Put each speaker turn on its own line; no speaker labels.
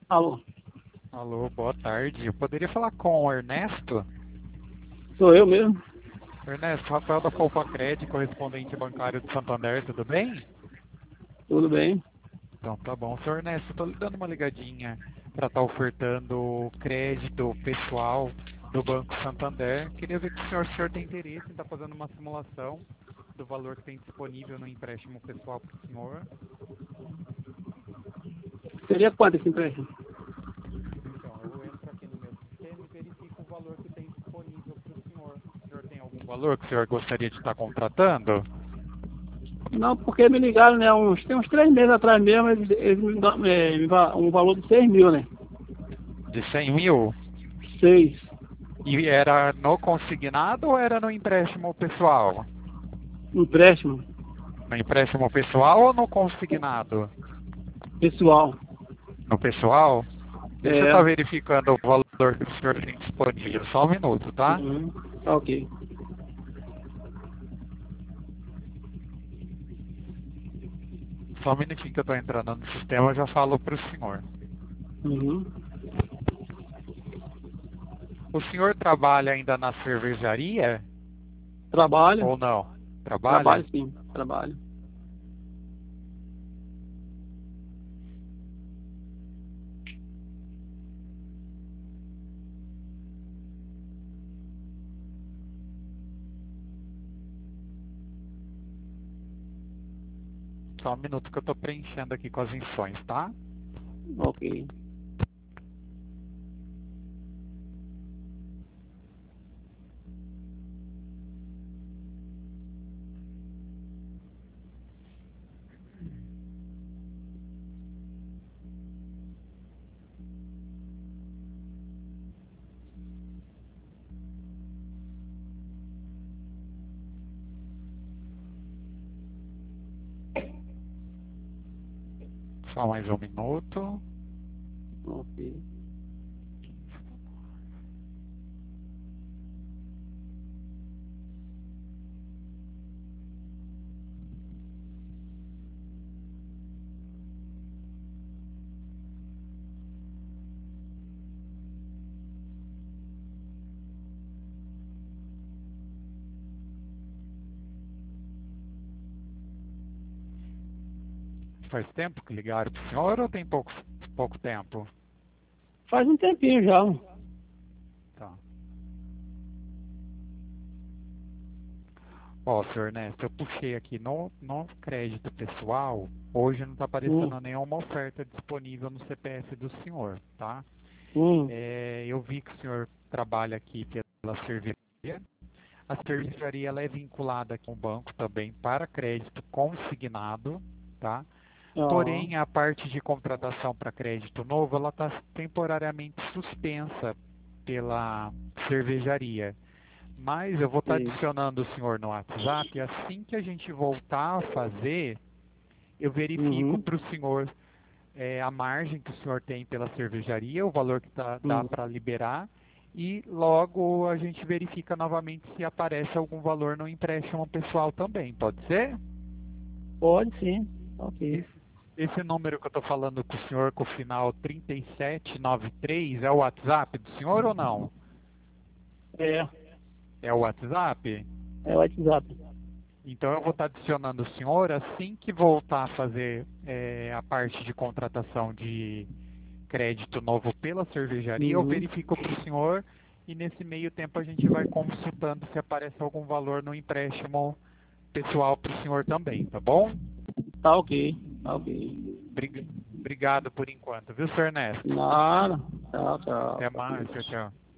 Alô,
Alô, boa tarde. Eu poderia falar com o Ernesto?
sou eu mesmo?
Ernesto, Rafael da Colpacred, correspondente bancário de Santander, tudo bem?
Tudo bem?
Então tá bom. Senhor Ernesto, estou lhe dando uma ligadinha para estar ofertando crédito pessoal do Banco Santander. Queria ver que o senhor tem interesse em estar fazendo uma simulação do valor que tem disponível no empréstimo pessoal para o senhor.
Seria quanto esse empréstimo?
Então, eu entro aqui no meu sistema e verifico o valor que tem disponível para o senhor. O senhor tem algum valor que o senhor gostaria de estar contratando?
Não, porque me ligaram, né? Tem uns 3 meses atrás mesmo, eles me dão um valor de 6 mil, né?
De 100 mil?
6.
E era no consignado ou era no empréstimo pessoal?
Empréstimo
No empréstimo pessoal ou no consignado?
pessoal.
No pessoal? Deixa eu
É.
estar verificando o valor que o senhor tem disponível. Só um minuto, tá?
Uhum. Tá ok.
Só um minutinho que eu estou entrando no sistema, eu já falo para o senhor.
Uhum.
O senhor trabalha ainda na cervejaria
Trabalho?
ou não? Trabalha?
Trabalho sim, trabalho.
Só um minuto que eu estou preenchendo aqui com as infões, tá?
Ok.
Só mais um minuto.
Ok.
Faz tempo que ligaram para o senhor ou tem pouco tempo?
Faz um tempinho já.
Tá. Ó, senhor Ernesto, eu puxei aqui no crédito pessoal, hoje não está
Hum.
aparecendo nenhuma oferta disponível no CPF do senhor, tá?
Hum.
Eu vi que o senhor trabalha aqui pela cervejaria. A cervejaria ela é vinculada com o banco também para crédito consignado, tá?
Ah,
Porém, a parte de contratação para crédito novo, ela está temporariamente suspensa pela cervejaria. Mas eu vou estar
sei.
adicionando o senhor no WhatsApp e assim que a gente voltar a fazer, eu verifico
Uhum.
para o senhor a margem que o senhor tem pela cervejaria, o valor que dá
Uhum.
para liberar e logo a gente verifica novamente se aparece algum valor no empréstimo pessoal também, pode ser?
Pode sim. Ok.
Esse número que eu estou falando com o senhor, com o final 3793, é o WhatsApp do senhor ou não?
É.
É o WhatsApp?
É o WhatsApp.
Então eu vou estar adicionando o senhor assim que voltar a fazer a parte de contratação de crédito novo pela cervejaria, eu
Uhum.
verifico para o senhor e nesse meio tempo a gente vai consultando se aparece algum valor no empréstimo pessoal para o senhor também, tá bom?
Tá ok. Tá ok.
Obrigado por enquanto, viu, senhor Ernesto?
Nada. Tchau, tchau.
Até mais, tchau, tchau.